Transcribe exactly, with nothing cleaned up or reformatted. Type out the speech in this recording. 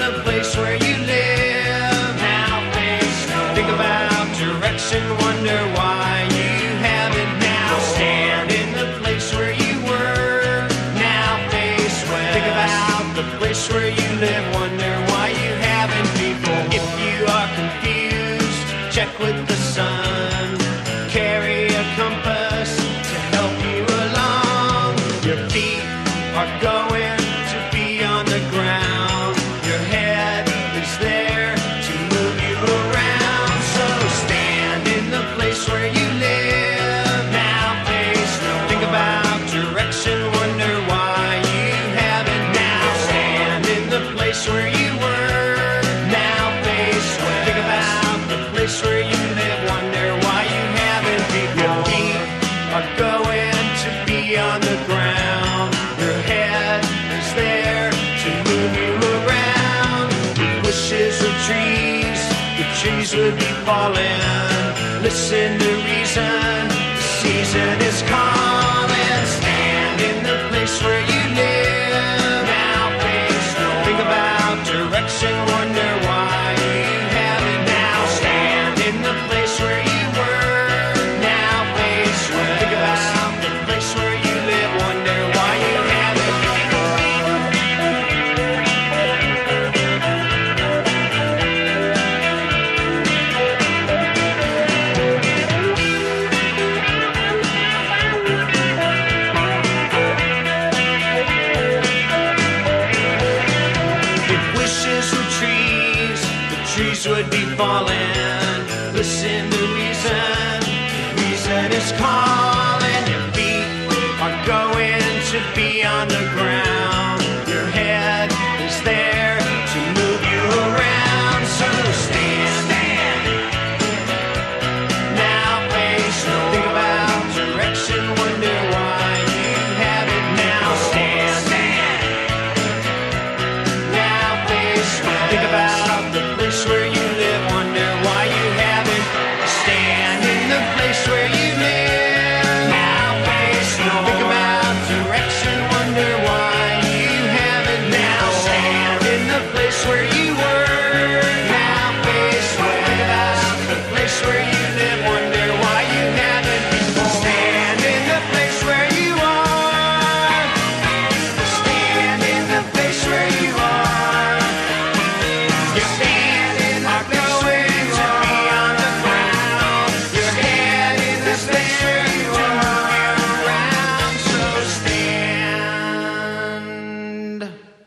the place where you live. Now face north. Think about direction, wonder why you haven't now. Stand in the place where you were. Now face west. Think about the place where you live, wonder why you haven't before. If you are confused, check with the sun. Carry a compass to help you along. Your feet are going to be on the ground. Your head is there to move you around. So stand in the place where you live. Now face north. Think about direction, wonder why you haven't now. Stand in the place where you were. Now face west. Think about the place where you live, wonder why you haven't before. Your feet are going to be on the ground. Your head is there to move you around. With wishes of trees, the trees would be falling. Listen to reason, the season is calling. Stand in the place where you live. Now face north. Think about direction, wonder why you haven't now. Stand in the place where you were. Now face west. Think about the place where you live, wonder why you haven't before. If wishes were trees, the trees would be falling. Listen to reason, the reason is calling.